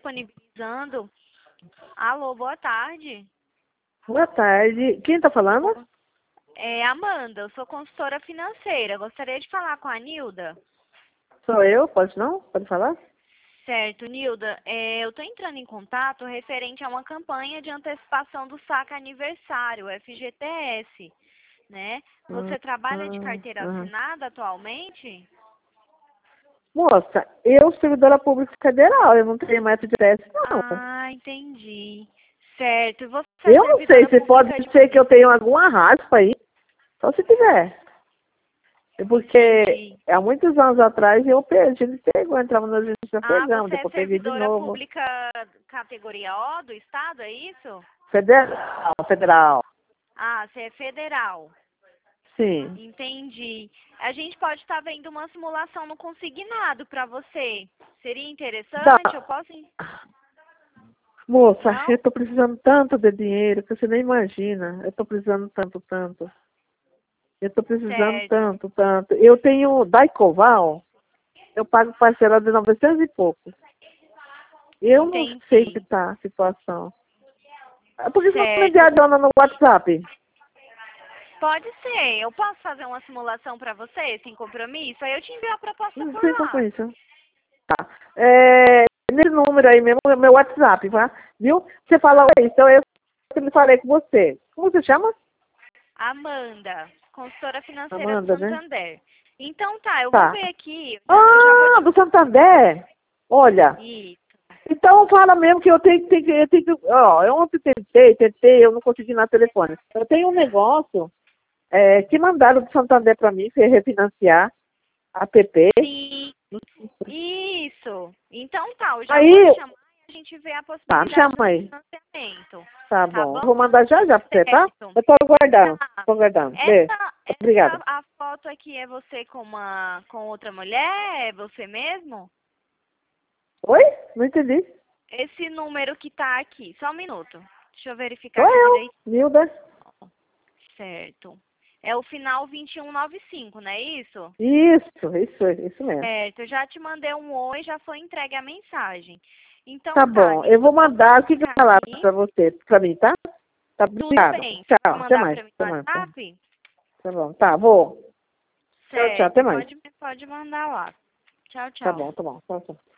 disponibilizando. Alô, boa tarde. Boa tarde. Quem tá falando? É Amanda, eu sou consultora financeira. Gostaria de falar com a Nilda. Sou eu? Pode não? Pode falar? Certo, Nilda, eu estou entrando em contato referente a uma campanha de antecipação do saque aniversário, FGTS, né? Você trabalha de carteira Uhum. assinada atualmente? Moça, eu sou servidora pública federal, eu não tenho mais FGTS, não. Ah, entendi. Certo. E você é Eu não sei, servidora se pode pública de... ser que eu tenha alguma raspa aí, só se tiver. É porque Entendi. há muitos anos atrás eu perdi, ele pegou, entrava na justiça, Ah, pegamos, você é depois peguei de servidora novo. pública categoria O do Estado, é isso? Federal, federal. Ah, você é federal. Sim. Entendi. A gente pode estar vendo uma simulação no consignado para você. Seria Dá. interessante? Eu posso... Moça, Não? eu tô precisando tanto de dinheiro que você nem imagina. Eu tô precisando tanto. Eu tô precisando Certo. tanto. Eu tenho Daicoval, eu pago parcela de 900 e pouco. Eu não sei que Entendi. tá a situação. Por que você não me Certo. adiciona no WhatsApp? Pode ser. Eu posso fazer uma simulação para você, sem compromisso? Aí eu te envio a proposta Não por sei como lá. é isso. Tá. Nesse número aí mesmo, é meu WhatsApp, tá? Viu? Você fala, oi, então eu me falei com você. Como você chama? Amanda, consultora financeira do Amanda, né? Santander. Então tá, eu vou Tá. ver aqui. Eu já vou Ah, te... do Santander? Olha, Isso. então fala mesmo que ó, eu ontem tentei, eu não consegui na telefone. Eu tenho um negócio que mandaram do Santander para mim, que é refinanciar, app. Sim. Isso. Então tá, eu já vou te Aí, chamar e a gente vê a tá, possibilidade chama do aí. financiamento. Tá Tá bom. bom? Vou mandar já pra você, tá? Certo. Eu tô aguardando. Tá. Tô aguardando. Beijo. Essa Obrigada. a foto aqui é você com outra mulher? É você mesmo? Oi? Não entendi. Esse número que tá aqui, só um minuto. Deixa eu verificar Sou aqui eu, direito. Nilda. Certo. É o final 2195, não é isso? Isso mesmo. Certo. Eu já te mandei um oi, já foi entregue a mensagem. Tá Então tá, bom. Eu Nildo, vou eu vou mandar o que eu verificar falar aqui. pra você, pra mim, tá? Tá, Tudo obrigada. bem. Você vai Tchau. Até mandar mais. para mim Até no mais. WhatsApp? Tá bom. Tá, vou. Tchau, Certo. até mais. Pode mandar lá. Tchau, Tá tchau. bom. Tchau, tchau.